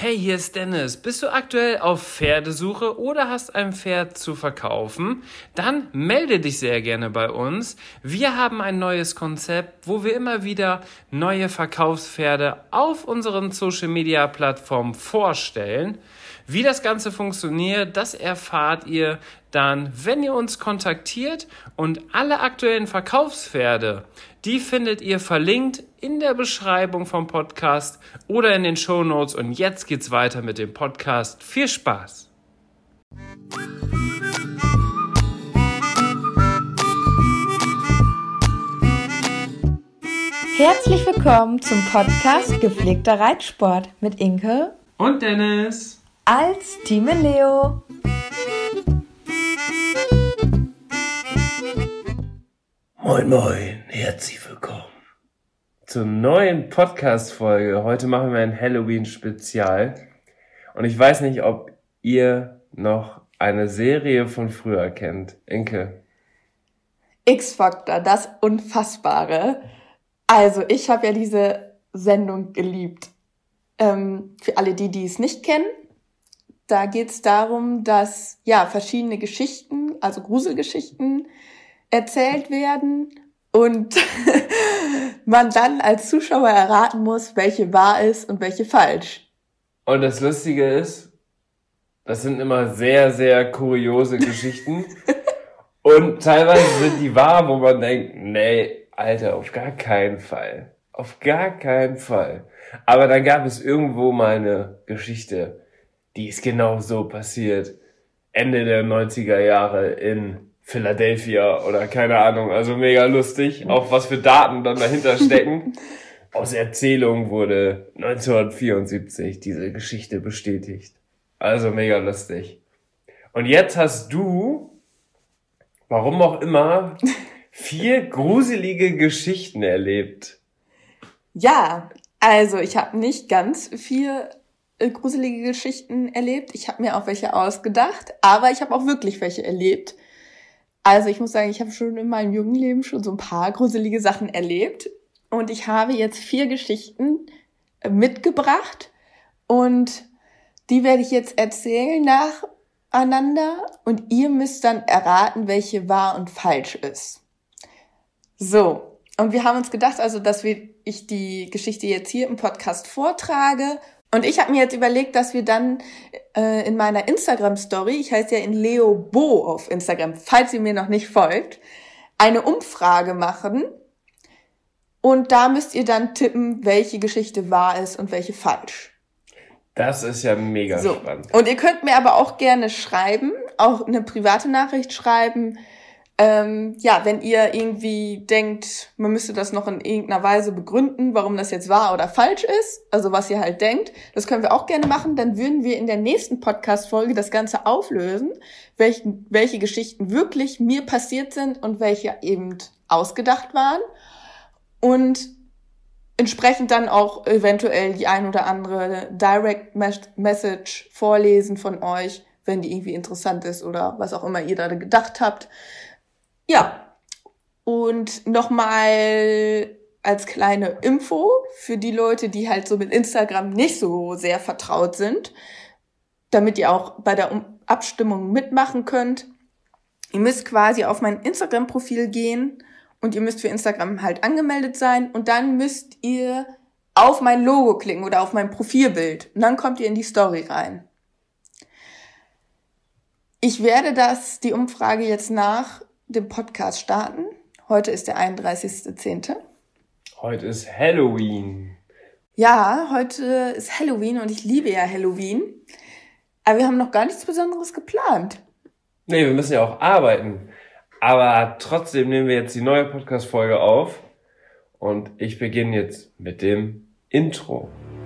Hey, hier ist Dennis. Bist du aktuell auf Pferdesuche oder hast ein Pferd zu verkaufen? Dann melde dich sehr gerne bei uns. Wir haben ein neues Konzept, wo wir immer wieder neue Verkaufspferde auf unseren Social-Media-Plattformen vorstellen. Wie das Ganze funktioniert, das erfahrt ihr dann, wenn ihr uns kontaktiert, und alle aktuellen Verkaufspferde, die findet ihr verlinkt in der Beschreibung vom Podcast oder in den Shownotes. Und jetzt geht's weiter mit dem Podcast. Viel Spaß! Herzlich willkommen zum Podcast Gepflegter Reitsport mit Inke und Dennis als Team Leo. Moin moin, herzlich willkommen zur neuen Podcast-Folge. Heute machen wir ein Halloween-Spezial und ich weiß nicht, ob ihr noch eine Serie von früher kennt. Inke? X-Factor, das Unfassbare. Also ich habe ja diese Sendung geliebt. Für alle, die es nicht kennen, da geht es darum, dass verschiedene Geschichten, also Gruselgeschichten, erzählt werden und man dann als Zuschauer erraten muss, welche wahr ist und welche falsch. Und das Lustige ist, das sind immer sehr, sehr kuriose Geschichten und teilweise sind die wahr, wo man denkt, nee, Alter, auf gar keinen Fall. Auf gar keinen Fall. Aber dann gab es irgendwo mal eine Geschichte, die ist genau so passiert. Ende der 90er Jahre in Philadelphia oder keine Ahnung, also mega lustig, auch was für Daten dann dahinter stecken. Aus Erzählung wurde 1974 diese Geschichte bestätigt. Also mega lustig. Und jetzt hast du, warum auch immer, 4 gruselige Geschichten erlebt. Ja, also ich habe nicht ganz 4 gruselige Geschichten erlebt. Ich habe mir auch welche ausgedacht, aber ich habe auch wirklich welche erlebt. Also ich muss sagen, ich habe schon in meinem jungen Leben schon so ein paar gruselige Sachen erlebt. Und ich habe jetzt 4 Geschichten mitgebracht. Und die werde ich jetzt erzählen nacheinander. Und ihr müsst dann erraten, welche wahr und falsch ist. So, und wir haben uns gedacht, also dass ich die Geschichte jetzt hier im Podcast vortrage. Und ich habe mir jetzt überlegt, dass wir dann in meiner Instagram-Story, ich heiße ja in Leo Bo auf Instagram, falls ihr mir noch nicht folgt, eine Umfrage machen. Und da müsst ihr dann tippen, welche Geschichte wahr ist und welche falsch. Das ist ja mega spannend. Und ihr könnt mir aber auch gerne schreiben, auch eine private Nachricht schreiben, wenn ihr irgendwie denkt, man müsste das noch in irgendeiner Weise begründen, warum das jetzt wahr oder falsch ist, also was ihr halt denkt, das können wir auch gerne machen. Dann würden wir in der nächsten Podcast-Folge das Ganze auflösen, welche Geschichten wirklich mir passiert sind und welche eben ausgedacht waren. Und entsprechend dann auch eventuell die ein oder andere Direct Message vorlesen von euch, wenn die irgendwie interessant ist oder was auch immer ihr da gedacht habt. Ja, und nochmal als kleine Info für die Leute, die halt so mit Instagram nicht so sehr vertraut sind, damit ihr auch bei der Abstimmung mitmachen könnt. Ihr müsst quasi auf mein Instagram-Profil gehen und ihr müsst für Instagram halt angemeldet sein und dann müsst ihr auf mein Logo klicken oder auf mein Profilbild und dann kommt ihr in die Story rein. Ich werde die Umfrage jetzt nach dem Podcast starten. Heute ist der 31.10. Heute ist Halloween. Ja, heute ist Halloween und ich liebe ja Halloween. Aber wir haben noch gar nichts Besonderes geplant. Nee, wir müssen ja auch arbeiten. Aber trotzdem nehmen wir jetzt die neue Podcast-Folge auf. Und ich beginne jetzt mit dem Intro.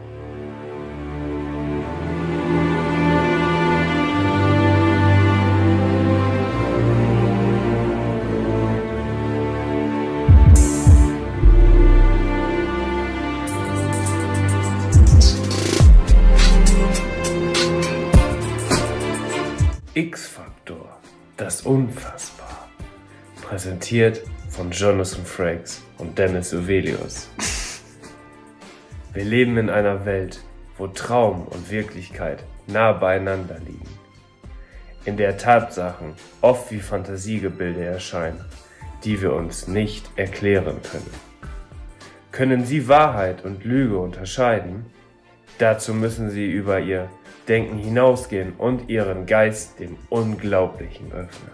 X-Factor, das Unfassbar. Präsentiert von Jonathan Frakes und Dennis Uvelius. Wir leben in einer Welt wo Traum und Wirklichkeit nah beieinander liegen. In der Tatsachen oft wie Fantasiegebilde erscheinen, die wir uns nicht erklären können. Können Sie Wahrheit und Lüge unterscheiden? Dazu müssen Sie über Ihr Denken hinausgehen und Ihren Geist dem Unglaublichen öffnen.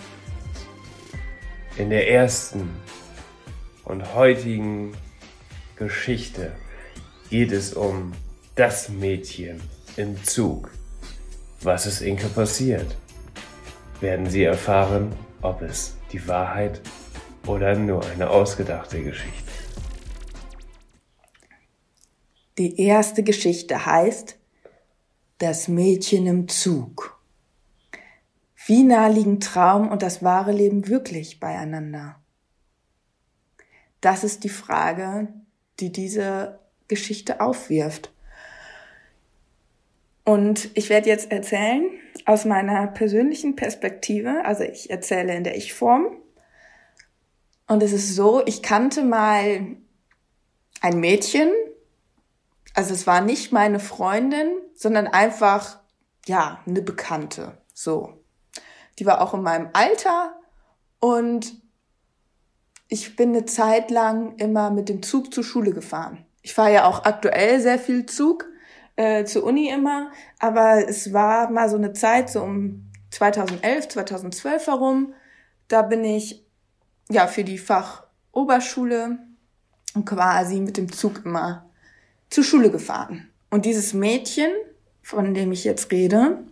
In der ersten und heutigen Geschichte geht es um das Mädchen im Zug. Was ist Inke passiert? Werden Sie erfahren, ob es die Wahrheit oder nur eine ausgedachte Geschichte ist. Die erste Geschichte heißt Das Mädchen im Zug. Wie nah liegen Traum und das wahre Leben wirklich beieinander? Das ist die Frage, die diese Geschichte aufwirft. Und ich werde jetzt erzählen aus meiner persönlichen Perspektive, also ich erzähle in der Ich-Form. Und es ist so, ich kannte mal ein Mädchen, also es war nicht meine Freundin, sondern einfach, eine Bekannte, so. Die war auch in meinem Alter und ich bin eine Zeit lang immer mit dem Zug zur Schule gefahren. Ich fahre ja auch aktuell sehr viel Zug, zur Uni immer, aber es war mal so eine Zeit, so um 2011, 2012 herum, da bin ich für die Fachoberschule quasi mit dem Zug immer zur Schule gefahren. Und dieses Mädchen, von dem ich jetzt rede,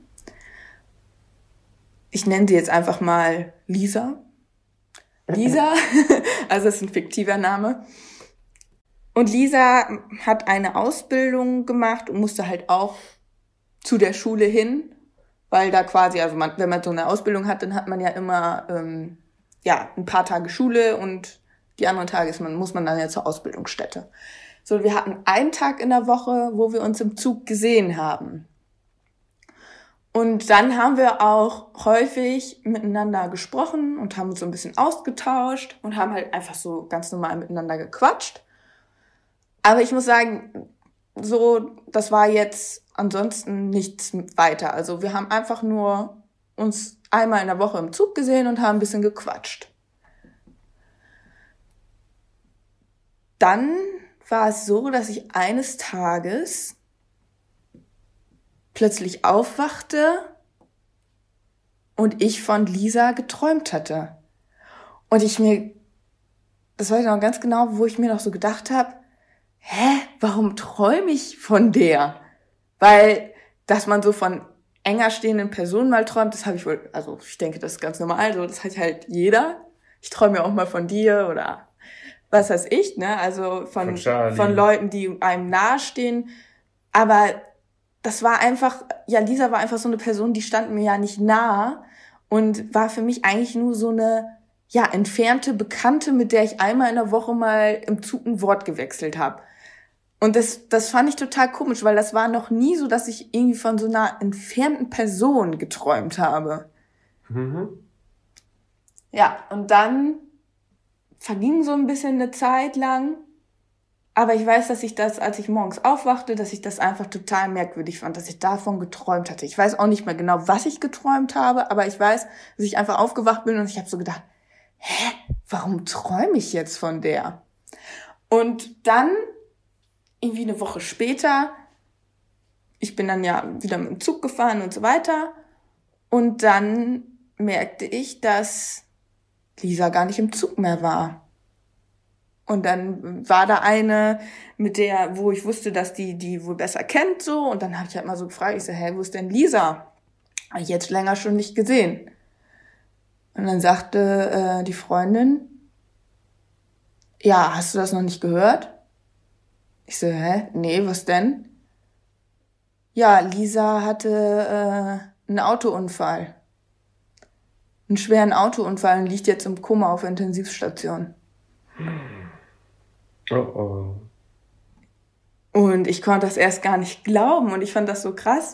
ich nenne sie jetzt einfach mal Lisa. Lisa, also das ist ein fiktiver Name. Und Lisa hat eine Ausbildung gemacht und musste halt auch zu der Schule hin, weil da quasi, also wenn man so eine Ausbildung hat, dann hat man ja immer ein paar Tage Schule und die anderen Tage muss man dann ja zur Ausbildungsstätte. So, wir hatten einen Tag in der Woche, wo wir uns im Zug gesehen haben. Und dann haben wir auch häufig miteinander gesprochen und haben uns so ein bisschen ausgetauscht und haben halt einfach so ganz normal miteinander gequatscht. Aber ich muss sagen, so, das war jetzt ansonsten nichts weiter. Also wir haben einfach nur uns einmal in der Woche im Zug gesehen und haben ein bisschen gequatscht. Dann war es so, dass ich eines Tages plötzlich aufwachte und ich von Lisa geträumt hatte. Und das weiß ich noch ganz genau, wo ich mir noch so gedacht habe, warum träume ich von der? Weil, dass man so von enger stehenden Personen mal träumt, das habe ich wohl, also ich denke, das ist ganz normal, so, das hat halt jeder. Ich träume ja auch mal von dir oder was weiß ich, ne? Also von Leuten, die einem nahestehen. Aber das war einfach, Lisa war einfach so eine Person, die stand mir ja nicht nah und war für mich eigentlich nur so eine, entfernte Bekannte, mit der ich einmal in der Woche mal im Zug ein Wort gewechselt habe. Und das fand ich total komisch, weil das war noch nie so, dass ich irgendwie von so einer entfernten Person geträumt habe. Mhm. Ja, und dann verging so ein bisschen eine Zeit lang. Aber ich weiß, dass ich das, als ich morgens aufwachte, dass ich das einfach total merkwürdig fand, dass ich davon geträumt hatte. Ich weiß auch nicht mehr genau, was ich geträumt habe, aber ich weiß, dass ich einfach aufgewacht bin und ich habe so gedacht, warum träume ich jetzt von der? Und dann, irgendwie eine Woche später, ich bin dann ja wieder mit dem Zug gefahren und so weiter. Und dann merkte ich, dass Lisa gar nicht im Zug mehr war. Und dann war da eine, wo ich wusste, dass die wohl besser kennt, so. Und dann habe ich halt mal so gefragt, ich so, wo ist denn Lisa? Habe ich jetzt länger schon nicht gesehen. Und dann sagte die Freundin, hast du das noch nicht gehört? Ich so, nee, was denn? Ja, Lisa hatte einen Autounfall. Einen schweren Autounfall und liegt jetzt im Koma auf der Intensivstation. Oh. Und ich konnte das erst gar nicht glauben und ich fand das so krass.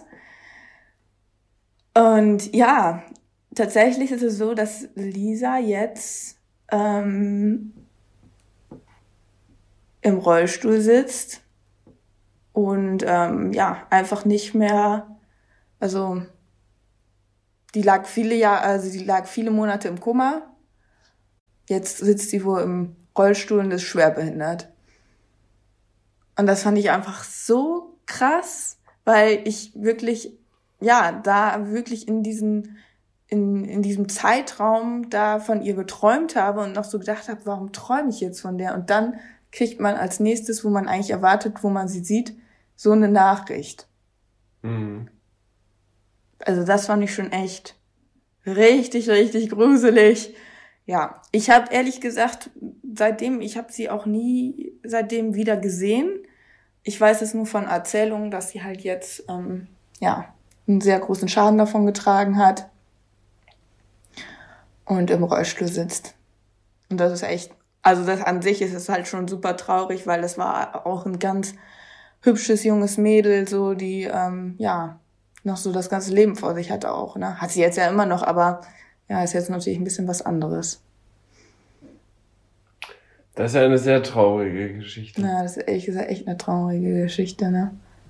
Und tatsächlich ist es so, dass Lisa jetzt im Rollstuhl sitzt und einfach nicht mehr, also die lag viele Monate im Koma. Jetzt sitzt sie wohl im Rollstuhl und ist schwerbehindert. Und das fand ich einfach so krass, weil ich wirklich, da wirklich in diesem Zeitraum da von ihr geträumt habe und noch so gedacht habe, warum träume ich jetzt von der? Und dann kriegt man als nächstes, wo man eigentlich erwartet, wo man sie sieht, so eine Nachricht. Mhm. Also das fand ich schon echt richtig, richtig gruselig. Ja, ich habe ehrlich gesagt, ich habe sie auch nie seitdem wieder gesehen. Ich weiß es nur von Erzählungen, dass sie halt jetzt, einen sehr großen Schaden davon getragen hat und im Rollstuhl sitzt. Und das ist echt, also das an sich ist es halt schon super traurig, weil das war auch ein ganz hübsches junges Mädel, so die, noch so das ganze Leben vor sich hatte auch, ne? Hat sie jetzt ja immer noch, aber ja, ist jetzt natürlich ein bisschen was anderes. Das ist ja eine sehr traurige Geschichte. Ja, das ist ehrlich gesagt echt eine traurige Geschichte, ne?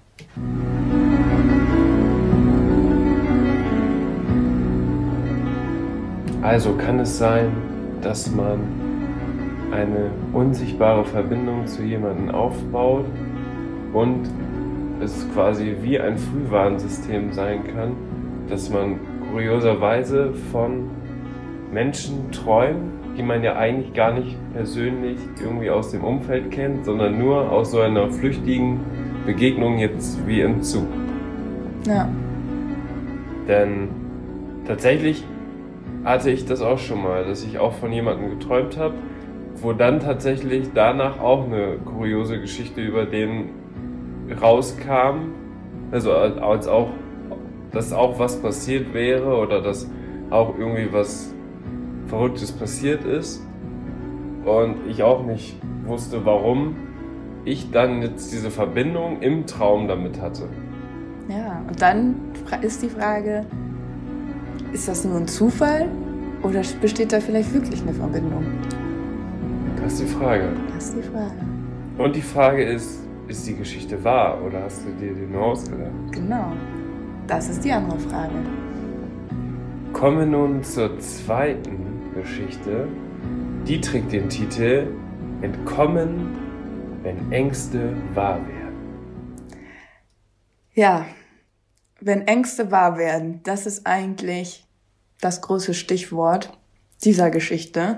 Also kann es sein, dass man eine unsichtbare Verbindung zu jemandem aufbaut und es quasi wie ein Frühwarnsystem sein kann, dass man kurioserweise von Menschen träumt, die man ja eigentlich gar nicht persönlich irgendwie aus dem Umfeld kennt, sondern nur aus so einer flüchtigen Begegnung jetzt wie im Zug. Ja. Denn tatsächlich hatte ich das auch schon mal, dass ich auch von jemandem geträumt habe, wo dann tatsächlich danach auch eine kuriose Geschichte über den rauskam, also als auch, dass auch was passiert wäre oder dass auch irgendwie was Verrücktes passiert ist und ich auch nicht wusste, warum ich dann jetzt diese Verbindung im Traum damit hatte. Ja, und dann ist die Frage, ist das nur ein Zufall oder besteht da vielleicht wirklich eine Verbindung? Das ist die Frage. Das ist die Frage. Und die Frage ist die Geschichte wahr oder hast du dir die nur ausgedacht? Genau, das ist die andere Frage. Kommen wir nun zur zweiten Geschichte. Die trägt den Titel Entkommen, wenn Ängste wahr werden. Ja, wenn Ängste wahr werden, das ist eigentlich das große Stichwort dieser Geschichte.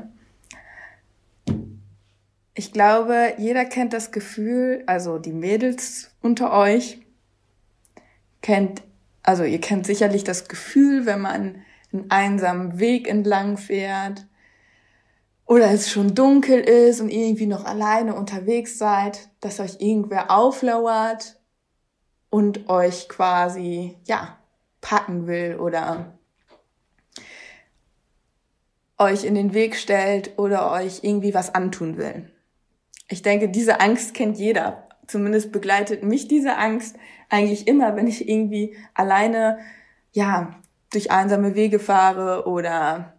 Ich glaube, jeder kennt das Gefühl, also die Mädels unter euch ihr kennt sicherlich das Gefühl, wenn man einen einsamen Weg entlang fährt oder es schon dunkel ist und irgendwie noch alleine unterwegs seid, dass euch irgendwer auflauert und euch quasi, packen will oder euch in den Weg stellt oder euch irgendwie was antun will. Ich denke, diese Angst kennt jeder. Zumindest begleitet mich diese Angst eigentlich immer, wenn ich irgendwie alleine, durch einsame Wege fahre oder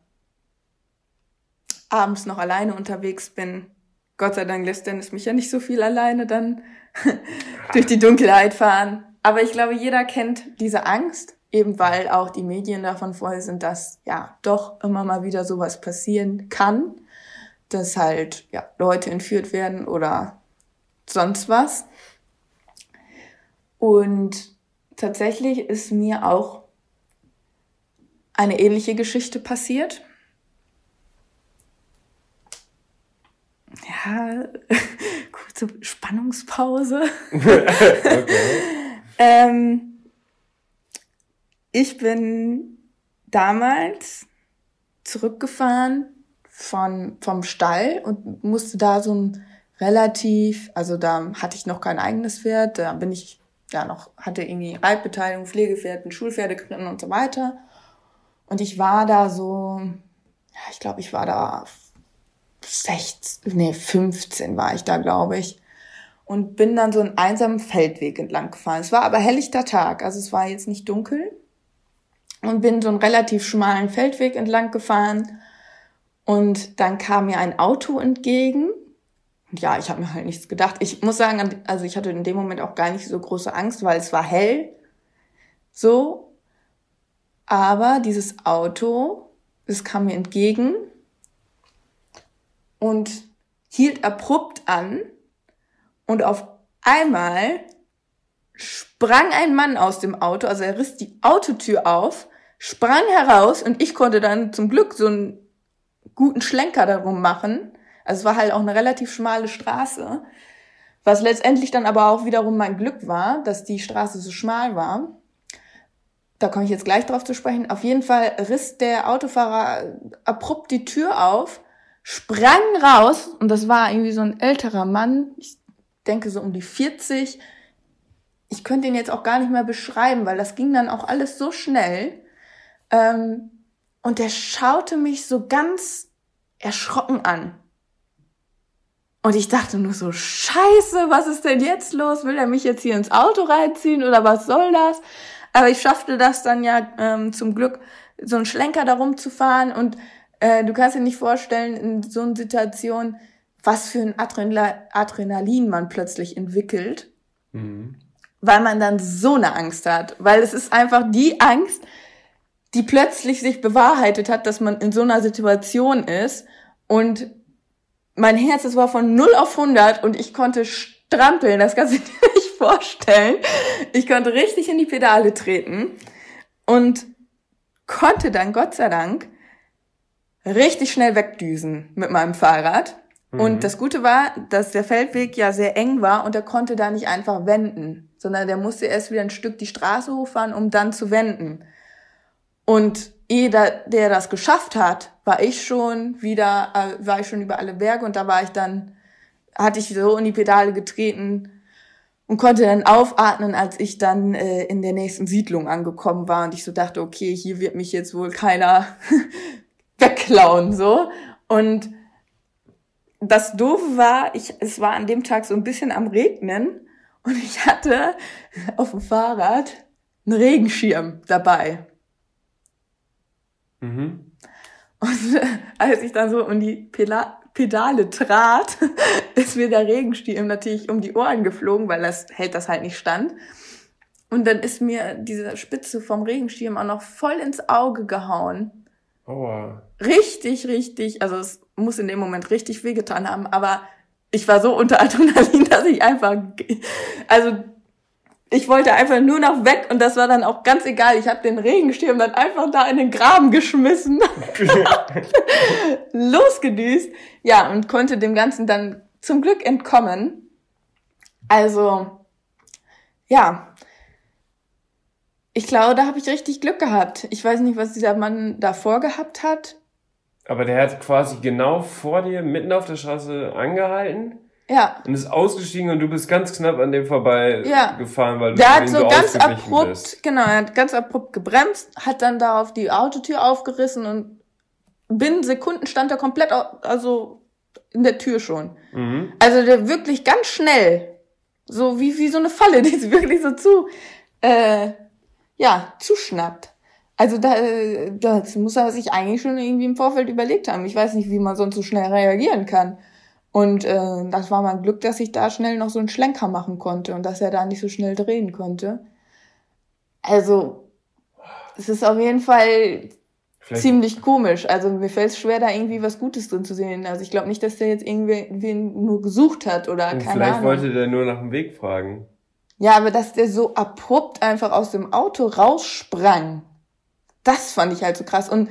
abends noch alleine unterwegs bin. Gott sei Dank lässt Dennis mich ja nicht so viel alleine dann durch die Dunkelheit fahren. Aber ich glaube, jeder kennt diese Angst, eben weil auch die Medien davon voll sind, dass doch immer mal wieder sowas passieren kann, dass halt Leute entführt werden oder sonst was. Und tatsächlich ist mir auch eine ähnliche Geschichte passiert. Ja, kurze Spannungspause. Okay. Ich bin damals zurückgefahren vom Stall und musste da so ein da hatte ich noch kein eigenes Pferd, da bin ich hatte irgendwie Reitbeteiligung, Pflegepferden, Schulpferdekritten und so weiter. Und ich war da ich glaube, ich war da 15 war ich da, glaube ich. Und bin dann so einen einsamen Feldweg entlang gefahren. Es war aber helllichter Tag, also es war jetzt nicht dunkel. Und bin so einen relativ schmalen Feldweg entlang gefahren. Und dann kam mir ein Auto entgegen. Und ja, ich habe mir halt nichts gedacht. Ich muss sagen, also ich hatte in dem Moment auch gar nicht so große Angst, weil es war hell. So. Aber dieses Auto, es kam mir entgegen und hielt abrupt an. Und auf einmal sprang ein Mann aus dem Auto, also er riss die Autotür auf, sprang heraus und ich konnte dann zum Glück so einen guten Schlenker darum machen. Also es war halt auch eine relativ schmale Straße, was letztendlich dann aber auch wiederum mein Glück war, dass die Straße so schmal war. Da komme ich jetzt gleich drauf zu sprechen. Auf jeden Fall riss der Autofahrer abrupt die Tür auf, sprang raus und das war irgendwie so ein älterer Mann, ich denke so um die 40. Ich könnte ihn jetzt auch gar nicht mehr beschreiben, weil das ging dann auch alles so schnell. Und der schaute mich so ganz erschrocken an. Und ich dachte nur so, Scheiße, was ist denn jetzt los? Will er mich jetzt hier ins Auto reinziehen oder was soll das? Aber ich schaffte das dann ja zum Glück, so einen Schlenker da rumzufahren. Und du kannst dir nicht vorstellen, in so einer Situation, was für ein Adrenalin man plötzlich entwickelt, weil man dann so eine Angst hat. Weil es ist einfach die Angst, die plötzlich sich bewahrheitet hat, dass man in so einer Situation ist. Und mein Herz, es war von 0 auf 100 und ich konnte strampeln, das kannst du dir nicht vorstellen. Ich konnte richtig in die Pedale treten und konnte dann, Gott sei Dank, richtig schnell wegdüsen mit meinem Fahrrad. Und das Gute war, dass der Feldweg ja sehr eng war und er konnte da nicht einfach wenden, sondern der musste erst wieder ein Stück die Straße hochfahren, um dann zu wenden. Und ehe der das geschafft hat, war ich schon über alle Berge und da hatte ich so in die Pedale getreten und konnte dann aufatmen, als ich dann in der nächsten Siedlung angekommen war und ich so dachte, okay, hier wird mich jetzt wohl keiner wegklauen, so. Und das Doofe war, es war an dem Tag so ein bisschen am Regnen und ich hatte auf dem Fahrrad einen Regenschirm dabei. Und als ich dann so um die Pedale trat, ist mir der Regenschirm natürlich um die Ohren geflogen, weil das halt nicht stand. Und dann ist mir diese Spitze vom Regenschirm auch noch voll ins Auge gehauen. Oh. Richtig, also es muss in dem Moment richtig wehgetan haben, aber ich war so unter Adrenalin, dass ich wollte einfach nur noch weg und das war dann auch ganz egal. Ich habe den Regenschirm dann einfach da in den Graben geschmissen, losgedüst, ja, und konnte dem Ganzen dann zum Glück entkommen. Also, ja, ich glaube, da habe ich richtig Glück gehabt. Ich weiß nicht, was dieser Mann davor gehabt hat. Aber der hat quasi genau vor dir, mitten auf der Straße angehalten. Ja. Und ist ausgestiegen und du bist ganz knapp an dem vorbei gefahren, weil du der hat so ganz abrupt bist. Genau, er hat ganz abrupt gebremst, hat dann darauf die Autotür aufgerissen und binnen Sekunden stand er komplett, also in der Tür schon. Also der wirklich ganz schnell, so wie so eine Falle, die sie wirklich so zuschnappt. Also das muss er sich eigentlich schon irgendwie im Vorfeld überlegt haben. Ich weiß nicht, wie man sonst so schnell reagieren kann. Und das war mein Glück, dass ich da schnell noch so einen Schlenker machen konnte und dass er da nicht so schnell drehen konnte. Also es ist auf jeden Fall ziemlich komisch. Also mir fällt es schwer, da irgendwie was Gutes drin zu sehen. Also ich glaube nicht, dass der jetzt irgendwen nur gesucht hat oder keine Ahnung. Vielleicht wollte der nur nach dem Weg fragen. Ja, aber dass der so abrupt einfach aus dem Auto raussprang, das fand ich halt so krass. Und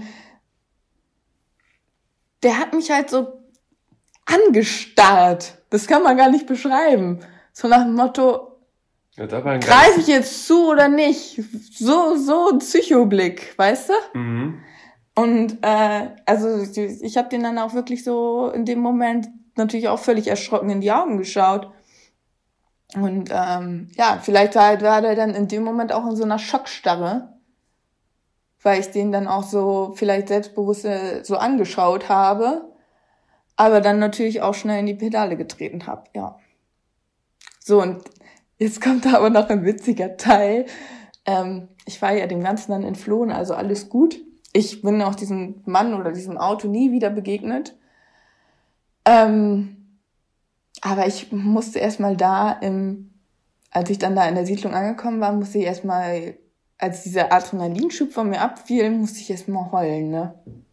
der hat mich halt so angestarrt. Das kann man gar nicht beschreiben. So nach dem Motto, greife ich jetzt zu oder nicht? So ein Psychoblick, weißt du? Und also ich habe den dann auch wirklich so in dem Moment natürlich auch völlig erschrocken in die Augen geschaut. Und vielleicht war der dann in dem Moment auch in so einer Schockstarre, weil ich den dann auch so vielleicht selbstbewusst so angeschaut habe, aber dann natürlich auch schnell in die Pedale getreten habe, ja. So, und jetzt kommt da aber noch ein witziger Teil. Ich war ja dem Ganzen dann entflohen, also alles gut. Ich bin auch diesem Mann oder diesem Auto nie wieder begegnet. Aber ich musste erstmal als ich dann da in der Siedlung angekommen war, musste ich erstmal, als dieser Adrenalinschub von mir abfiel, musste ich erstmal heulen, ne?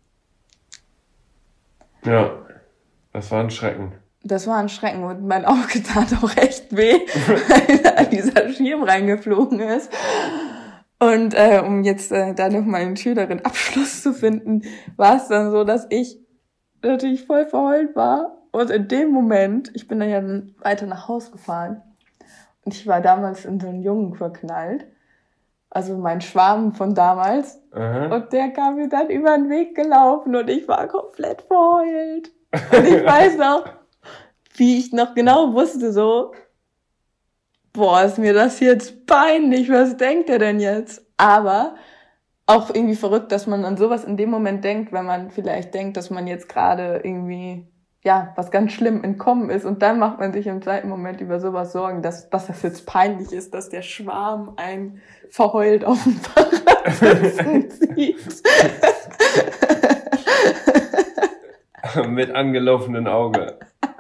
Ja, das war ein Schrecken. Das war ein Schrecken und mein Auge tat auch echt weh, weil da dieser Schirm reingeflogen ist. Und um jetzt da nochmal einen schöneren Abschluss zu finden, war es dann so, dass ich natürlich voll verheult war. Und in dem Moment, ich bin dann ja weiter nach Hause gefahren und ich war damals in so einen Jungen verknallt, also mein Schwarm von damals. Aha. Und der kam mir dann über den Weg gelaufen und ich war komplett verheult. Und ich weiß noch, wie ich noch genau wusste, so, boah, ist mir das jetzt peinlich, was denkt er denn jetzt? Aber auch irgendwie verrückt, dass man an sowas in dem Moment denkt, wenn man vielleicht denkt, dass man jetzt gerade irgendwie, ja, was ganz schlimm entkommen ist und dann macht man sich im zweiten Moment über sowas Sorgen, dass das jetzt peinlich ist, dass der Schwarm einen verheult auf dem Fahrrad sitzen sieht. Mit angelaufenem Auge.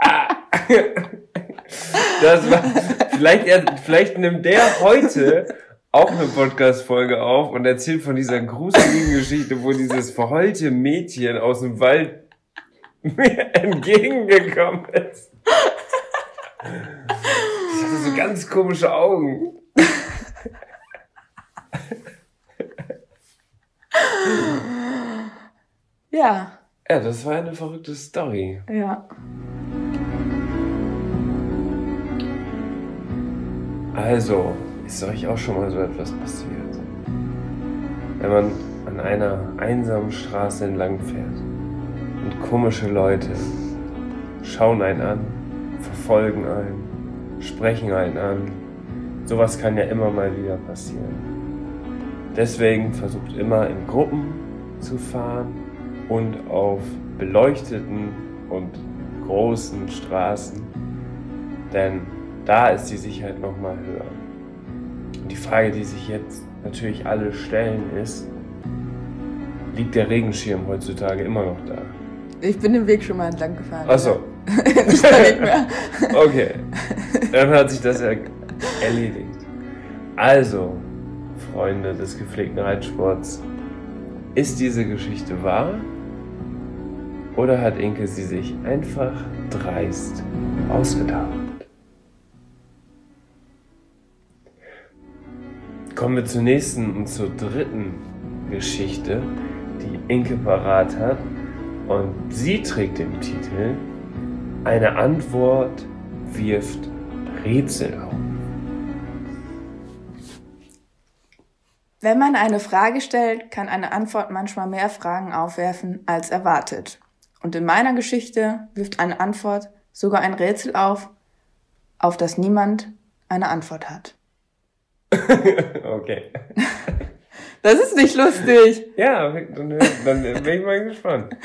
Das war, vielleicht nimmt der heute auch eine Podcast-Folge auf und erzählt von dieser gruseligen Geschichte, wo dieses verheulte Mädchen aus dem Wald mir entgegengekommen ist. Das hatte so ganz komische Augen. Ja. Ja, das war eine verrückte Story. Ja. Also, ist euch auch schon mal so etwas passiert? Wenn man an einer einsamen Straße entlang fährt und komische Leute schauen einen an, verfolgen einen, sprechen einen an. Sowas kann ja immer mal wieder passieren. Deswegen versucht immer in Gruppen zu fahren und auf beleuchteten und großen Straßen, denn da ist die Sicherheit nochmal höher. Und die Frage, die sich jetzt natürlich alle stellen, ist, liegt der Regenschirm heutzutage immer noch da? Ich bin den Weg schon mal entlang gefahren. Ach so. Nicht mehr. Okay, dann hat sich das ja erledigt. Also, Freunde des gepflegten Reitsports, ist diese Geschichte wahr? Oder hat Inke sie sich einfach dreist ausgedacht? Kommen wir zur nächsten und zur dritten Geschichte, die Inke parat hat. Und sie trägt den Titel Eine Antwort wirft Rätsel auf. Wenn man eine Frage stellt, kann eine Antwort manchmal mehr Fragen aufwerfen als erwartet. Und in meiner Geschichte wirft eine Antwort sogar ein Rätsel auf das niemand eine Antwort hat. Okay. Das ist nicht lustig. Ja, dann bin ich mal gespannt.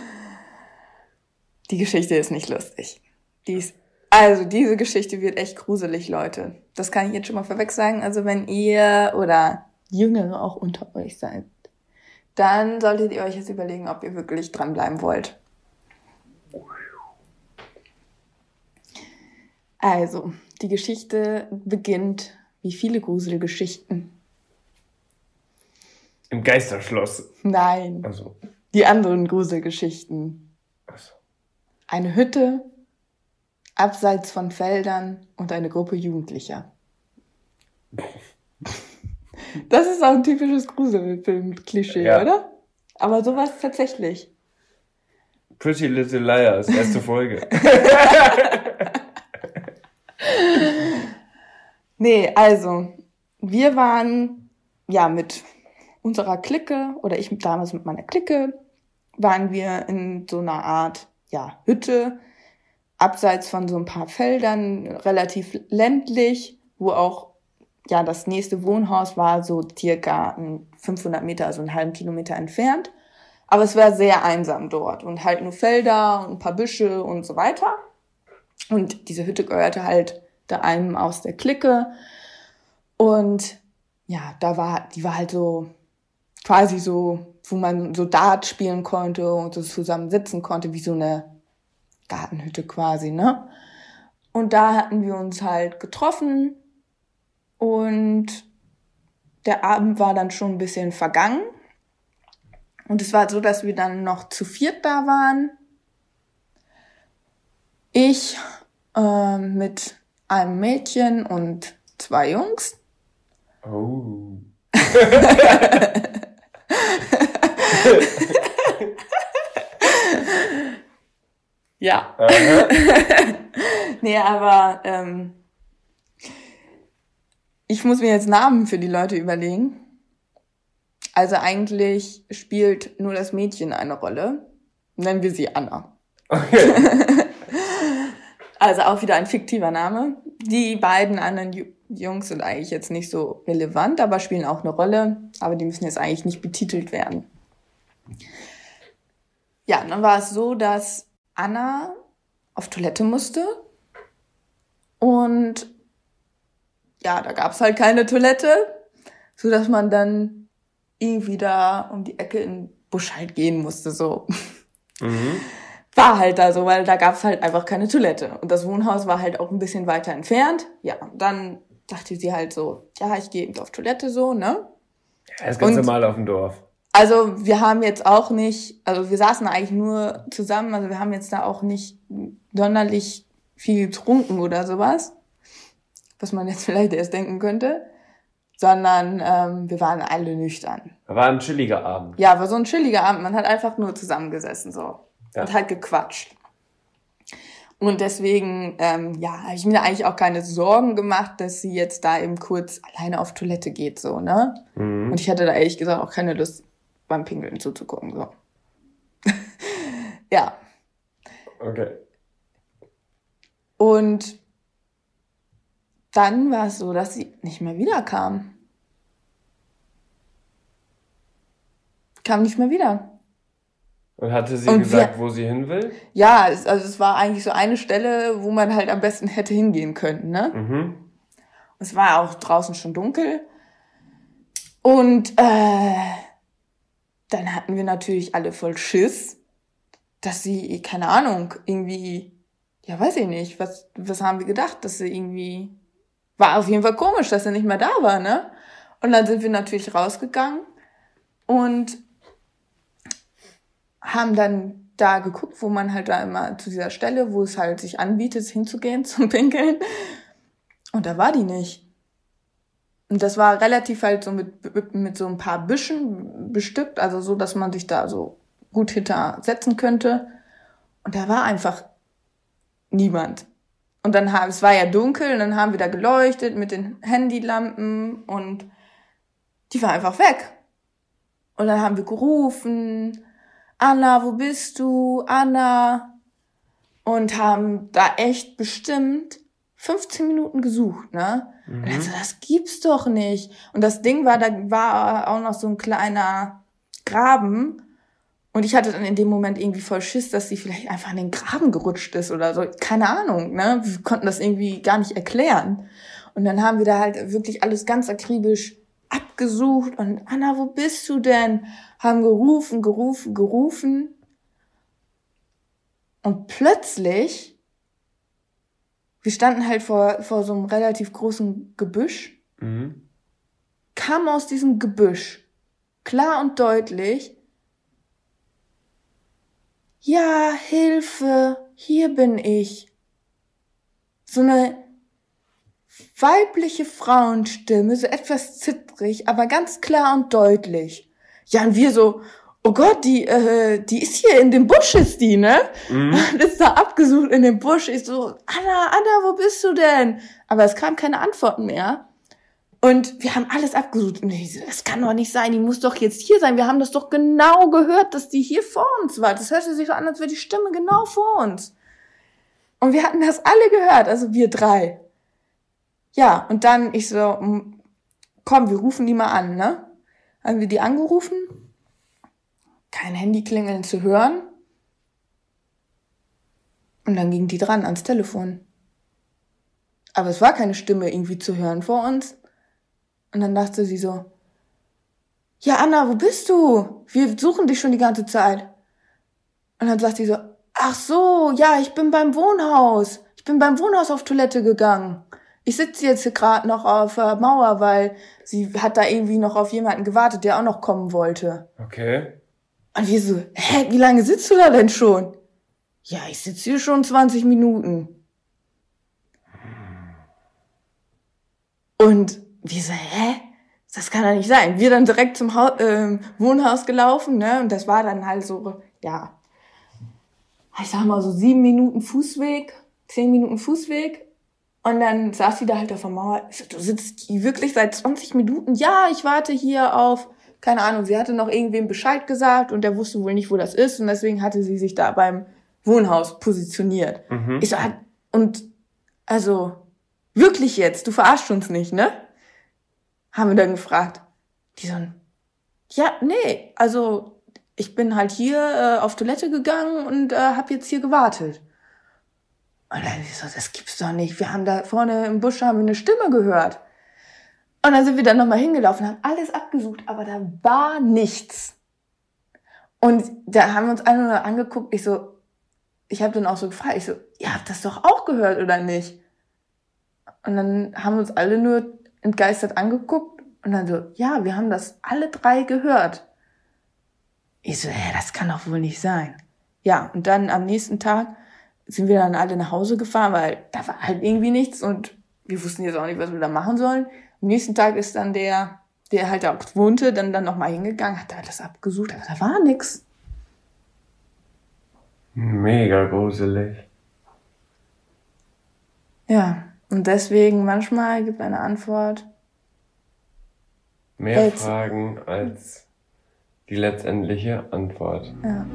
Die Geschichte ist nicht lustig. Diese Geschichte wird echt gruselig, Leute. Das kann ich jetzt schon mal vorweg sagen. Also wenn ihr oder Jüngere auch unter euch seid, dann solltet ihr euch jetzt überlegen, ob ihr wirklich dranbleiben wollt. Also, die Geschichte beginnt wie viele Gruselgeschichten. Im Geisterschloss. Nein, Also. die anderen Gruselgeschichten. Achso. Eine Hütte, abseits von Feldern und eine Gruppe Jugendlicher. Das ist auch ein typisches Gruselfilm-Klischee, ja, oder? Aber sowas tatsächlich. Pretty Little Liars, erste Folge. Nee, also, wir waren ja mit unserer Clique, oder ich damals mit meiner Clique, waren wir in so einer Art, ja, Hütte, abseits von so ein paar Feldern, relativ ländlich, wo auch, ja, das nächste Wohnhaus war so circa 500 Meter, also einen halben Kilometer entfernt. Aber es war sehr einsam dort und halt nur Felder und ein paar Büsche und so weiter. Und diese Hütte gehörte halt da einem aus der Clique. Und ja, die war halt so quasi so, wo man so Dart spielen konnte und so zusammen sitzen konnte, wie so eine Gartenhütte quasi, ne? Und da hatten wir uns halt getroffen und der Abend war dann schon ein bisschen vergangen. Und es war so, dass wir dann noch zu viert da waren. Ich mit einem Mädchen und 2 Jungs. Oh. Ja. Nee, aber ich muss mir jetzt Namen für die Leute überlegen. Also eigentlich spielt nur das Mädchen eine Rolle. Nennen wir sie Anna. Okay. Also auch wieder ein fiktiver Name. Die beiden anderen Jungs sind eigentlich jetzt nicht so relevant, aber spielen auch eine Rolle. Aber die müssen jetzt eigentlich nicht betitelt werden. Ja, dann war es so, dass Anna auf Toilette musste. Und ja, da gab's halt keine Toilette, sodass man dann irgendwie da um die Ecke in den Busch halt gehen musste, so. Mhm. War halt da so, weil da gab's halt einfach keine Toilette. Und das Wohnhaus war halt auch ein bisschen weiter entfernt. Ja, dann dachte sie halt so, ja, ich gehe eben auf Toilette so, ne? Ja, das ganz normal auf dem Dorf. Also wir haben jetzt auch nicht, also wir saßen eigentlich nur zusammen, also wir haben jetzt da auch nicht sonderlich viel getrunken oder sowas, was man jetzt vielleicht erst denken könnte, sondern wir waren alle nüchtern. War ein chilliger Abend. Ja, war so ein chilliger Abend, man hat einfach nur zusammengesessen so und halt gequatscht. Und deswegen, habe ich mir eigentlich auch keine Sorgen gemacht, dass sie jetzt da eben kurz alleine auf Toilette geht, so, ne? Mhm. Und ich hatte da ehrlich gesagt auch keine Lust, beim Pinkeln zuzugucken, so. Ja. Okay. Und dann war es so, dass sie nicht mehr wiederkam. Kam nicht mehr wieder. Und hatte sie gesagt, wo sie hin will? Ja, es war eigentlich so eine Stelle, wo man halt am besten hätte hingehen können, ne? Mhm. Es war auch draußen schon dunkel. Und dann hatten wir natürlich alle voll Schiss, dass sie, keine Ahnung, irgendwie, ja, weiß ich nicht, was haben wir gedacht, dass sie irgendwie, war auf jeden Fall komisch, dass sie nicht mehr da war, ne? Und dann sind wir natürlich rausgegangen und haben dann da geguckt, wo man halt da immer zu dieser Stelle, wo es halt sich anbietet, hinzugehen zum Pinkeln. Und da war die nicht. Und das war relativ halt so mit so ein paar Büschen bestückt, also so, dass man sich da so gut hintersetzen könnte. Und da war einfach niemand. Und dann es war ja dunkel und dann haben wir da geleuchtet mit den Handylampen und die war einfach weg. Und dann haben wir gerufen, Anna, wo bist du? Anna. Und haben da echt bestimmt 15 Minuten gesucht, ne? Mhm. Und also, das gibt's doch nicht. Und das Ding war, da war auch noch so ein kleiner Graben. Und ich hatte dann in dem Moment irgendwie voll Schiss, dass sie vielleicht einfach in den Graben gerutscht ist oder so. Keine Ahnung, ne? Wir konnten das irgendwie gar nicht erklären. Und dann haben wir da halt wirklich alles ganz akribisch abgesucht. Und Anna, wo bist du denn? Haben gerufen. Und plötzlich, wir standen halt vor so einem relativ großen Gebüsch, kam aus diesem Gebüsch klar und deutlich, ja, Hilfe, hier bin ich. So eine weibliche Frauenstimme, so etwas zittrig, aber ganz klar und deutlich. Ja, und wir so, oh Gott, die ist hier in dem Busch, ist die, ne? Und ist da abgesucht in dem Busch. Ich so, Anna, wo bist du denn? Aber es kam keine Antworten mehr. Und wir haben alles abgesucht. Und ich so, das kann doch nicht sein, die muss doch jetzt hier sein. Wir haben das doch genau gehört, dass die hier vor uns war. Das hörte sich so an, als wäre die Stimme genau vor uns. Und wir hatten das alle gehört, also wir 3. Ja, und dann ich so, komm, wir rufen die mal an, ne? Haben wir die angerufen? Kein Handyklingeln zu hören. Und dann ging die dran ans Telefon. Aber es war keine Stimme irgendwie zu hören vor uns. Und dann dachte sie so, ja, Anna, wo bist du? Wir suchen dich schon die ganze Zeit. Und dann sagt sie so, ach so, ja, ich bin beim Wohnhaus. Ich bin beim Wohnhaus auf Toilette gegangen. Ich sitze jetzt hier gerade noch auf der Mauer, weil sie hat da irgendwie noch auf jemanden gewartet, der auch noch kommen wollte. Okay. Und wir so, wie lange sitzt du da denn schon? Ja, ich sitze hier schon 20 Minuten. Und wir so, das kann doch nicht sein. Wir dann direkt zum Wohnhaus gelaufen, ne? Und das war dann halt so, ja, ich sag mal so 7 Minuten Fußweg, 10 Minuten Fußweg. Und dann saß sie da halt auf der Mauer. Ich so, du sitzt hier wirklich seit 20 Minuten? Ja, ich warte hier auf, keine Ahnung, sie hatte noch irgendwem Bescheid gesagt und der wusste wohl nicht, wo das ist. Und deswegen hatte sie sich da beim Wohnhaus positioniert. Ich so, und also wirklich jetzt, du verarschst uns nicht, ne? Haben wir dann gefragt. Die so, ja, nee, also ich bin halt hier auf Toilette gegangen und hab jetzt hier gewartet. Und dann ich so, das gibt's doch nicht. Wir haben da vorne im Busch haben wir eine Stimme gehört. Und dann sind wir dann nochmal hingelaufen, haben alles abgesucht, aber da war nichts. Und da haben wir uns alle nur angeguckt. Ich habe dann auch so gefragt, ich so, ihr habt das doch auch gehört, oder nicht? Und dann haben wir uns alle nur entgeistert angeguckt und dann so, ja, wir haben das alle 3 gehört. Ich so, das kann doch wohl nicht sein. Ja, und dann am nächsten Tag sind wir dann alle nach Hause gefahren, weil da war halt irgendwie nichts und wir wussten jetzt auch nicht, was wir da machen sollen. Am nächsten Tag ist dann der halt da wohnte, dann nochmal hingegangen, hat da alles abgesucht, aber da war nix. Mega gruselig. Ja, und deswegen manchmal gibt eine Antwort mehr Fragen als die letztendliche Antwort. Ja.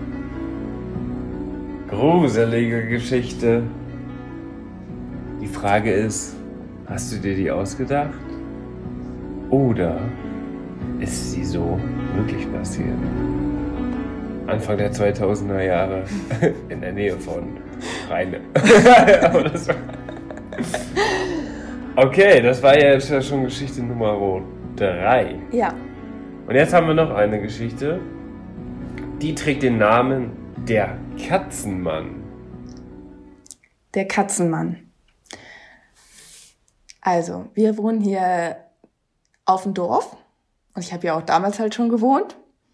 Gruselige Geschichte. Die Frage ist, hast du dir die ausgedacht? Oder ist sie so wirklich passiert? Anfang der 2000er Jahre in der Nähe von Rheine. Oder so. Okay, das war ja jetzt schon Geschichte Nummer 3. Ja. Und jetzt haben wir noch eine Geschichte, die trägt den Namen Der Katzenmann. Der Katzenmann. Also, wir wohnen hier auf dem Dorf und ich habe ja auch damals halt schon gewohnt.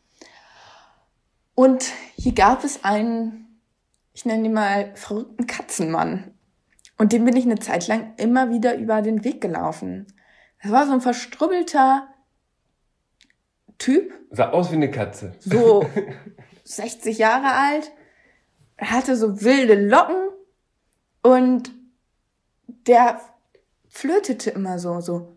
Und hier gab es einen, ich nenne ihn mal verrückten Katzenmann. Und dem bin ich eine Zeit lang immer wieder über den Weg gelaufen. Das war so ein verstrubbelter Typ. Sah aus wie eine Katze. So 60 Jahre alt. Er hatte so wilde Locken und der flötete immer so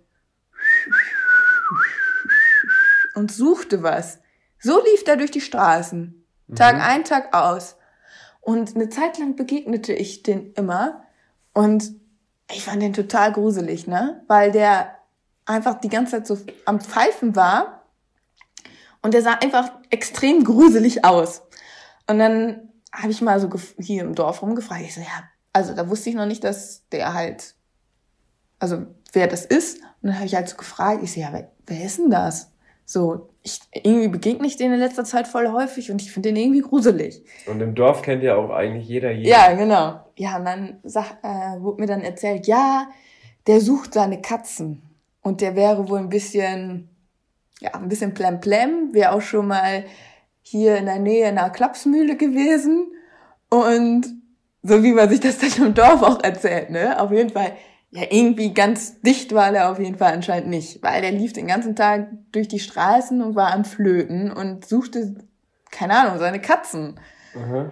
und suchte was. So lief er durch die Straßen. Tag ein, Tag aus. Und eine Zeit lang begegnete ich den immer und ich fand den total gruselig, ne? Weil der einfach die ganze Zeit so am Pfeifen war und der sah einfach extrem gruselig aus. Und dann habe ich mal so hier im Dorf rumgefragt. Ich so, ja, also da wusste ich noch nicht, dass der halt, also wer das ist. Und dann habe ich halt so gefragt, ich so, ja, wer ist denn das? So, irgendwie begegne ich den in letzter Zeit voll häufig und ich finde den irgendwie gruselig. Und im Dorf kennt ja auch eigentlich jeder jeden. Ja, genau. Ja, und dann wurde mir dann erzählt, ja, der sucht seine Katzen. Und der wäre wohl ein bisschen plemplem, wäre auch schon mal hier in der Nähe in einer Klapsmühle gewesen. Und so wie man sich das dann im Dorf auch erzählt, ne? Auf jeden Fall, ja, irgendwie ganz dicht war der auf jeden Fall anscheinend nicht. Weil der lief den ganzen Tag durch die Straßen und war am Flöten und suchte, keine Ahnung, seine Katzen. Mhm.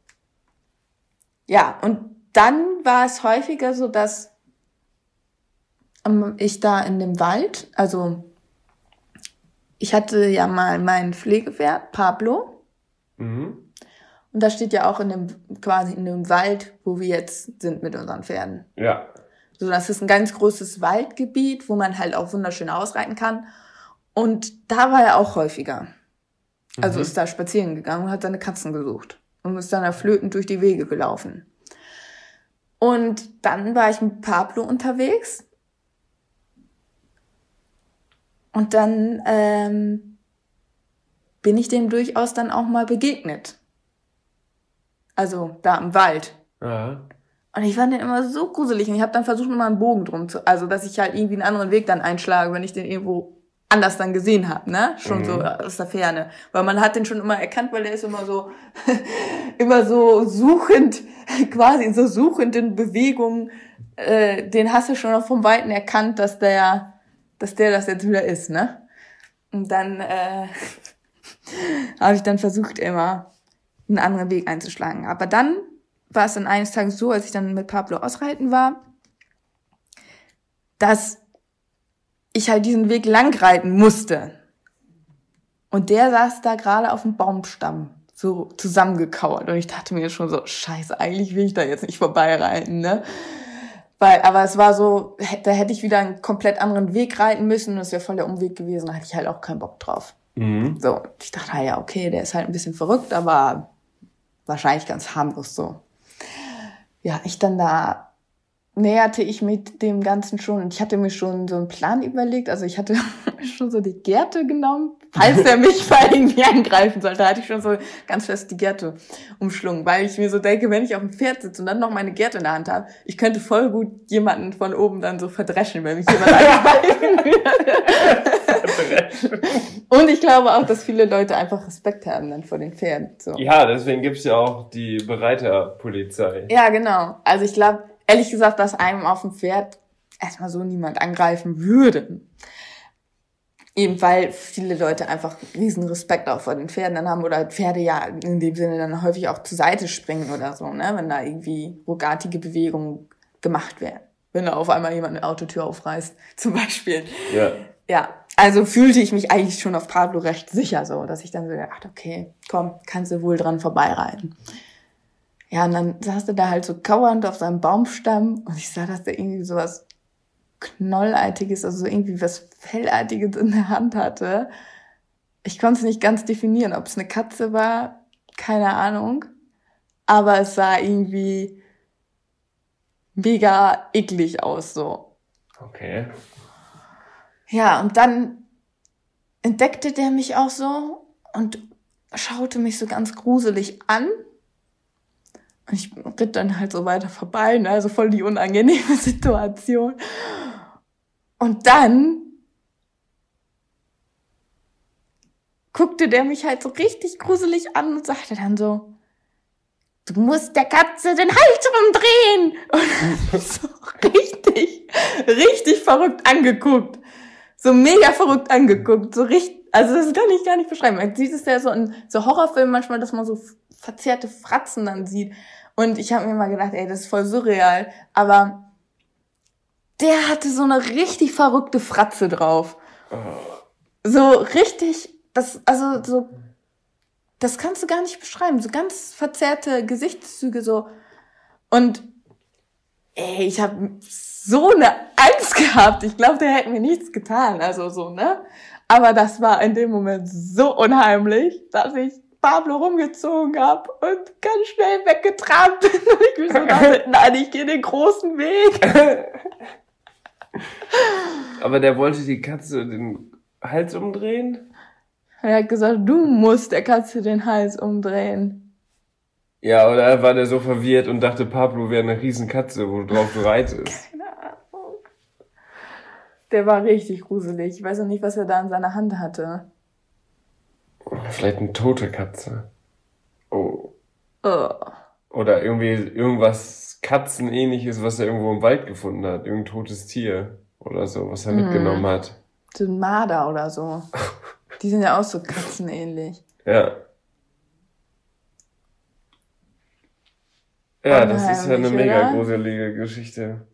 Ja, und dann war es häufiger so, dass ich da in dem Wald, also ich hatte ja mal mein Pflegepferd, Pablo. Mhm. Und das steht ja auch quasi in dem Wald, wo wir jetzt sind mit unseren Pferden. Ja. So, das ist ein ganz großes Waldgebiet, wo man halt auch wunderschön ausreiten kann. Und da war er auch häufiger. Also ist da spazieren gegangen und hat seine Katzen gesucht. Und ist dann flötend durch die Wege gelaufen. Und dann war ich mit Pablo unterwegs. Und dann bin ich dem durchaus dann auch mal begegnet. Also da im Wald. Ja. Und ich fand den immer so gruselig. Und ich habe dann versucht, nochmal einen Bogen drum zu, also dass ich halt irgendwie einen anderen Weg dann einschlage, wenn ich den irgendwo anders dann gesehen habe, ne? Schon so aus der Ferne. Weil man hat den schon immer erkannt, weil der ist immer so, immer so suchend, quasi in so suchenden Bewegungen. Den hast du schon noch vom Weiten erkannt, dass der das jetzt wieder ist, ne? Und dann habe ich dann versucht, immer einen anderen Weg einzuschlagen. Aber dann war es dann eines Tages so, als ich dann mit Pablo ausreiten war, dass ich halt diesen Weg langreiten musste. Und der saß da gerade auf dem Baumstamm, so zusammengekauert. Und ich dachte mir schon so, scheiße, eigentlich will ich da jetzt nicht vorbeireiten, ne? Aber es war so, da hätte ich wieder einen komplett anderen Weg reiten müssen. Das wäre voll der Umweg gewesen, da hatte ich halt auch keinen Bock drauf. So, ich dachte, ja, okay, der ist halt ein bisschen verrückt, aber wahrscheinlich ganz harmlos so. Ja, näherte ich mit dem Ganzen schon und ich hatte mir schon so einen Plan überlegt. Also ich hatte schon so die Gerte genommen, falls er mich mal irgendwie angreifen sollte, hatte ich schon so ganz fest die Gerte umschlungen, weil ich mir so denke, wenn ich auf dem Pferd sitze und dann noch meine Gerte in der Hand habe, ich könnte voll gut jemanden von oben dann so verdreschen, wenn mich jemand angreifen würde. Und ich glaube auch, dass viele Leute einfach Respekt haben dann vor den Pferden. So. Ja, deswegen gibt's ja auch die Bereiterpolizei. Ja, genau. Also ich glaube, ehrlich gesagt, dass einem auf dem Pferd erstmal so niemand angreifen würde. Eben weil viele Leute einfach riesen Respekt auch vor den Pferden dann haben oder Pferde ja in dem Sinne dann häufig auch zur Seite springen oder so, ne, wenn da irgendwie ruckartige Bewegungen gemacht werden. Wenn da auf einmal jemand eine Autotür aufreißt, zum Beispiel. Ja. Ja, also fühlte ich mich eigentlich schon auf Pablo recht sicher so, dass ich dann so gedacht, okay, komm, kannst du wohl dran vorbeireiten. Ja, und dann saß er da halt so kauernd auf seinem Baumstamm und ich sah, dass der irgendwie sowas Knollartiges, also so irgendwie was Fellartiges in der Hand hatte. Ich konnte es nicht ganz definieren, ob es eine Katze war, keine Ahnung. Aber es sah irgendwie mega eklig aus, so. Okay. Ja, und dann entdeckte der mich auch so und schaute mich so ganz gruselig an. Und ich ritt dann halt so weiter vorbei, ne, also voll die unangenehme Situation. Und dann guckte der mich halt so richtig gruselig an und sagte dann so, du musst der Katze den Hals umdrehen. Und so richtig verrückt angeguckt. So mega verrückt angeguckt. So richtig, also das kann ich gar nicht beschreiben. Man sieht es ja so in so Horrorfilmen manchmal, dass man so verzerrte Fratzen dann sieht. Und ich habe mir mal gedacht, ey, das ist voll surreal. Aber der hatte so eine richtig verrückte Fratze drauf. So richtig, das kannst du gar nicht beschreiben. So ganz verzerrte Gesichtszüge so. Und ey, ich habe so eine Angst gehabt. Ich glaube, der hätte mir nichts getan. Also so, ne? Aber das war in dem Moment so unheimlich, dass ich Pablo rumgezogen habe und ganz schnell weggetrabt bin. Und ich mir so dachte, nein, ich gehe den großen Weg. Aber der wollte die Katze den Hals umdrehen? Er hat gesagt, du musst der Katze den Hals umdrehen. Ja, oder war der so verwirrt und dachte, Pablo wäre eine riesen Katze, worauf du reitest? Keine Ahnung. Der war richtig gruselig. Ich weiß noch nicht, was er da in seiner Hand hatte. Vielleicht eine tote Katze. Oh. Oh. Oder irgendwas Katzenähnliches, was er irgendwo im Wald gefunden hat. Irgendein totes Tier oder so, was er mitgenommen hat. So ein Marder oder so. Die sind ja auch so katzenähnlich. Ja. Ja, das ist ja eine mega gruselige Geschichte.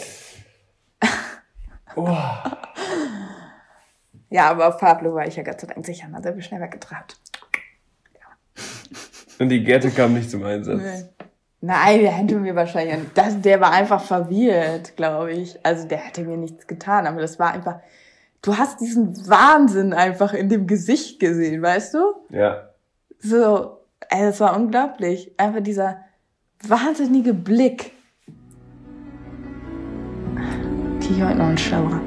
Oh. Ja, aber auf Pablo war ich ja Gott sei Dank sicher, hat er mich schnell weggetrabt. Ja. Und die Gerte kam nicht zum Einsatz. Nee. Nein, der hätte mir wahrscheinlich nicht. Der war einfach verwirrt, glaube ich. Also der hätte mir nichts getan, aber das war einfach. Du hast diesen Wahnsinn einfach in dem Gesicht gesehen, weißt du? Ja. So, das war unglaublich. Einfach dieser wahnsinnige Blick. Okay, ich heute noch einen Schauer.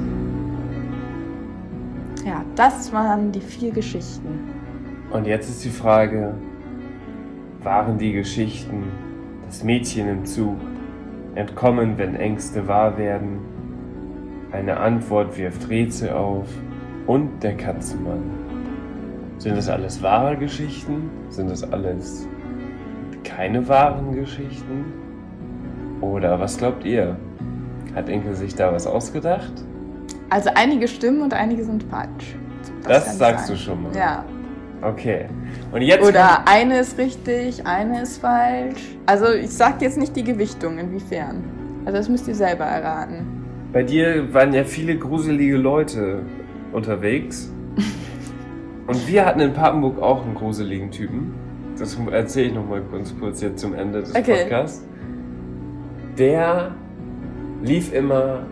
Ja, das waren die 4 Geschichten. Und jetzt ist die Frage, waren die Geschichten das Mädchen im Zug Entkommen, wenn Ängste wahr werden. Eine Antwort wirft Rätsel auf. Und der Katzenmann. Sind das alles wahre Geschichten? Sind das alles keine wahren Geschichten? Oder was glaubt ihr? Hat Inke sich da was ausgedacht? Also einige stimmen und einige sind falsch. Das sagst du schon mal. Ja. Okay. Und jetzt Oder eine ist richtig, eine ist falsch. Also ich sag jetzt nicht die Gewichtung, inwiefern. Also das müsst ihr selber erraten. Bei dir waren ja viele gruselige Leute unterwegs. Und wir hatten in Papenburg auch einen gruseligen Typen. Das erzähle ich noch mal ganz kurz jetzt zum Ende des Podcasts. Der lief immer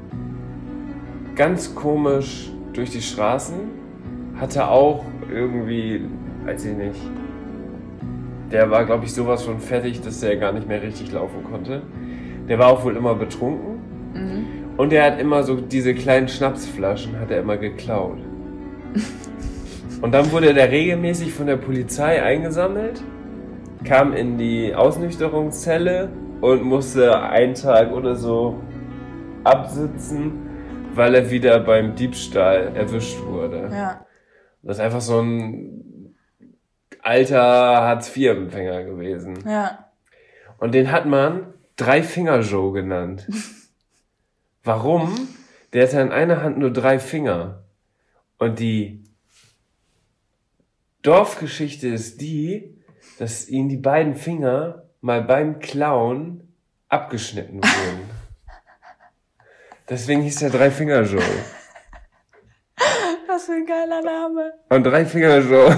ganz komisch durch die Straßen, hatte auch irgendwie, weiß ich nicht, der war, glaube ich, sowas von fertig, dass er gar nicht mehr richtig laufen konnte. Der war auch wohl immer betrunken. Mhm. Und er hat immer so diese kleinen Schnapsflaschen, hat er immer geklaut. Und dann wurde der regelmäßig von der Polizei eingesammelt, kam in die Ausnüchterungszelle und musste einen Tag oder so absitzen, weil er wieder beim Diebstahl erwischt wurde. Ja. Das ist einfach so ein alter Hartz-IV-Empfänger gewesen. Ja. Und den hat man Drei-Finger-Joe genannt. Warum? Der hatte in einer Hand nur 3 Finger. Und die Dorfgeschichte ist die, dass ihm die beiden Finger mal beim Klauen abgeschnitten wurden. Deswegen hieß der Drei-Finger-Joe. Was für ein geiler Name. Und Drei-Finger-Joe.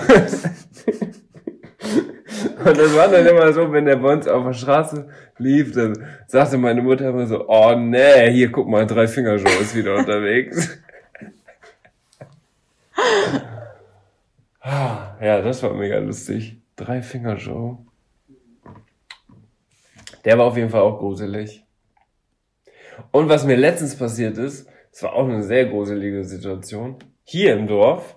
Und das war dann immer so, wenn der bei uns auf der Straße lief, dann sagte meine Mutter immer so, oh nee, hier guck mal, Drei-Finger-Joe ist wieder unterwegs. Ja, das war mega lustig. Drei-Finger-Joe. Der war auf jeden Fall auch gruselig. Und was mir letztens passiert ist, das war auch eine sehr gruselige Situation. Hier im Dorf,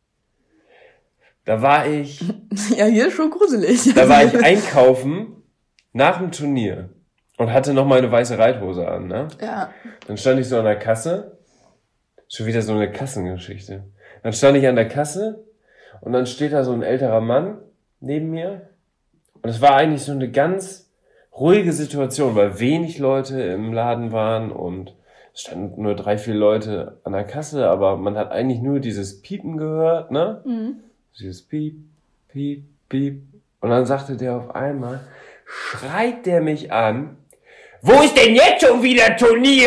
da war ich... Ja, hier ist schon gruselig. Da war ich einkaufen nach dem Turnier und hatte noch meine weiße Reithose an, ne? Ja. Dann stand ich so an der Kasse. Schon wieder so eine Kassengeschichte. Dann stand ich an der Kasse und dann steht da so ein älterer Mann neben mir. Und es war eigentlich so eine ganz ruhige Situation, weil wenig Leute im Laden waren und es standen nur 3, 4 Leute an der Kasse, aber man hat eigentlich nur dieses Piepen gehört, ne? Mhm. Dieses Piep, Piep, Piep. Und dann sagte der auf einmal, schreit der mich an, wo ist denn jetzt schon wieder Turnier?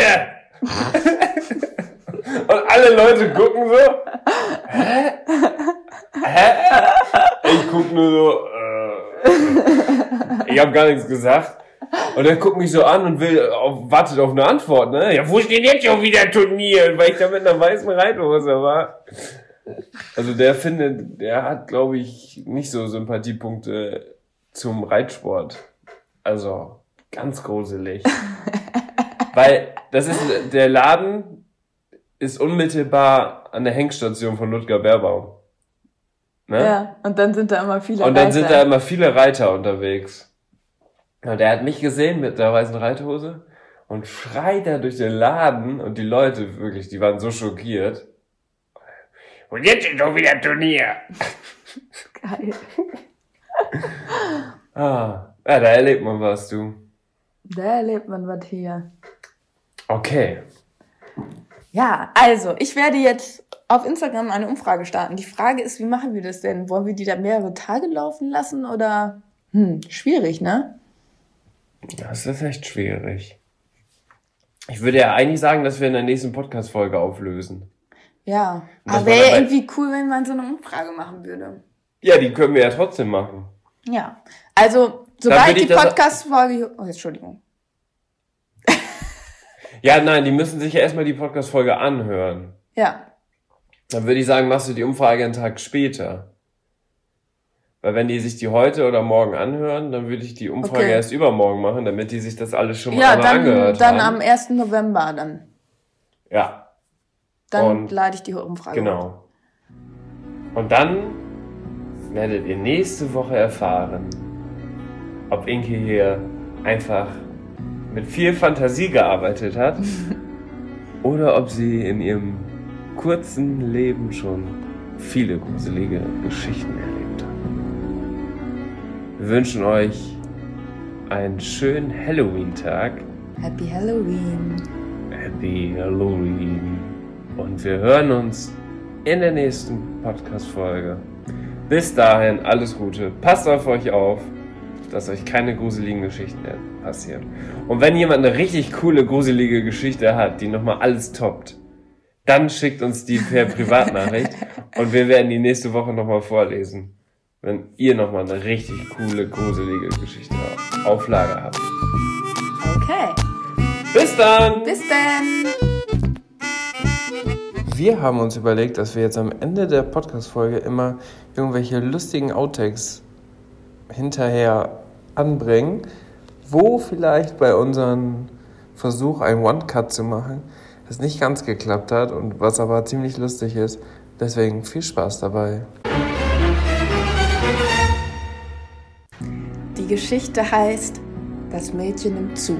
Und alle Leute gucken so, hä? Ich guck nur so, ich habe gar nichts gesagt. Und er guckt mich so an und wartet auf eine Antwort, ne? Ja, wo ist denn jetzt schon wieder Turnier? Weil ich da mit einer weißen Reithose war. Also der hat, glaube ich, nicht so Sympathiepunkte zum Reitsport. Also, ganz gruselig. Weil der Laden ist unmittelbar an der Hengstation von Ludger Beerbaum. Ne? Ja, und dann sind da immer viele Reiter. Und dann sind da immer viele Reiter unterwegs. Und er hat mich gesehen mit der weißen Reithose und schreit da durch den Laden und die Leute wirklich, die waren so schockiert. Und jetzt ist doch wieder Turnier. Geil. Ja, da erlebt man was, du. Da erlebt man was hier. Okay. Ja, also, ich werde jetzt auf Instagram eine Umfrage starten. Die Frage ist, wie machen wir das denn? Wollen wir die da mehrere Tage laufen lassen oder? Schwierig, ne? Das ist echt schwierig. Ich würde ja eigentlich sagen, dass wir in der nächsten Podcast-Folge auflösen. Ja, aber wäre ja irgendwie cool, wenn man so eine Umfrage machen würde. Ja, die können wir ja trotzdem machen. Ja, also sobald die Podcast-Folge... Oh, Entschuldigung. Ja, nein, die müssen sich ja erstmal die Podcast-Folge anhören. Ja. Dann würde ich sagen, machst du die Umfrage einen Tag später. Weil wenn die sich die heute oder morgen anhören, dann würde ich die Umfrage erst übermorgen machen, damit die sich das alles schon mal angehört haben. Ja, dann am 1. November dann. Ja. Dann lade ich die Umfrage. Genau. Und dann werdet ihr nächste Woche erfahren, ob Inke hier einfach mit viel Fantasie gearbeitet hat oder ob sie in ihrem kurzen Leben schon viele gruselige Geschichten erlebt hat. Wir wünschen euch einen schönen Halloween-Tag. Happy Halloween. Happy Halloween. Und wir hören uns in der nächsten Podcast-Folge. Bis dahin, alles Gute. Passt auf euch auf, dass euch keine gruseligen Geschichten passieren. Und wenn jemand eine richtig coole, gruselige Geschichte hat, die nochmal alles toppt, dann schickt uns die per Privatnachricht und wir werden die nächste Woche nochmal vorlesen. Wenn ihr nochmal eine richtig coole, gruselige Geschichte auf Lager habt. Okay. Bis dann! Bis dann! Wir haben uns überlegt, dass wir jetzt am Ende der Podcast-Folge immer irgendwelche lustigen Outtakes hinterher anbringen, wo vielleicht bei unserem Versuch, einen One-Cut zu machen, das nicht ganz geklappt hat und was aber ziemlich lustig ist. Deswegen viel Spaß dabei. Die Geschichte heißt Das Mädchen im Zug.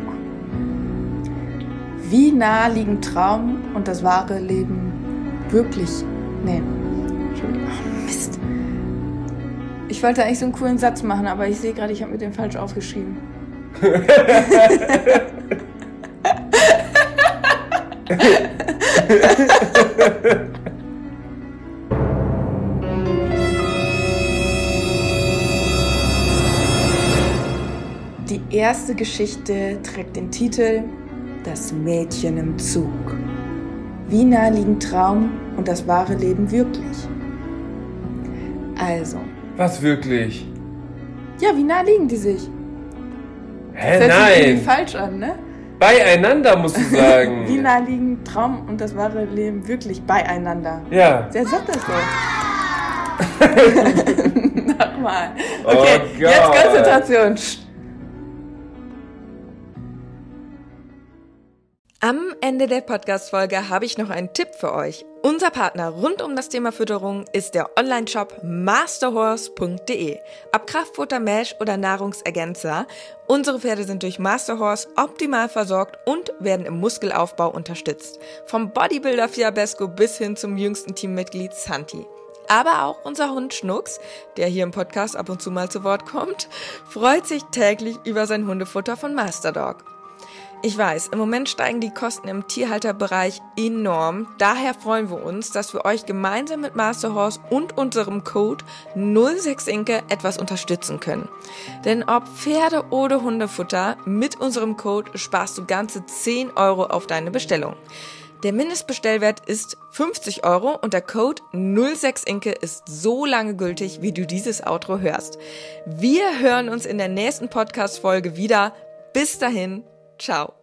Wie nah liegen Traum und das wahre Leben wirklich? Nee. Entschuldigung. Oh, Mist. Ich wollte eigentlich so einen coolen Satz machen, aber ich sehe gerade, ich habe mir den falsch aufgeschrieben. Die erste Geschichte trägt den Titel Das Mädchen im Zug. Wie nah liegen Traum und das wahre Leben wirklich? Also. Was wirklich? Ja, wie nah liegen die sich? Hä, Das hört sich irgendwie nein! falsch an, ne? Beieinander, musst du sagen. Wie nah liegen Traum und das wahre Leben wirklich beieinander? Ja. Wer sagt das so? Nochmal. Okay, Oh jetzt Gott. Konzentration. Am Ende der Podcast-Folge habe ich noch einen Tipp für euch. Unser Partner rund um das Thema Fütterung ist der Online-Shop masterhorse.de. Ob Kraftfutter, Mesh oder Nahrungsergänzer, unsere Pferde sind durch Masterhorse optimal versorgt und werden im Muskelaufbau unterstützt. Vom Bodybuilder Fiabesco bis hin zum jüngsten Teammitglied Santi. Aber auch unser Hund Schnucks, der hier im Podcast ab und zu mal zu Wort kommt, freut sich täglich über sein Hundefutter von Masterdog. Ich weiß, im Moment steigen die Kosten im Tierhalterbereich enorm. Daher freuen wir uns, dass wir euch gemeinsam mit Masterhorse und unserem Code 06inke etwas unterstützen können. Denn ob Pferde- oder Hundefutter, mit unserem Code sparst du ganze 10 € auf deine Bestellung. Der Mindestbestellwert ist 50 € und der Code 06inke ist so lange gültig, wie du dieses Outro hörst. Wir hören uns in der nächsten Podcast-Folge wieder. Bis dahin. Ciao.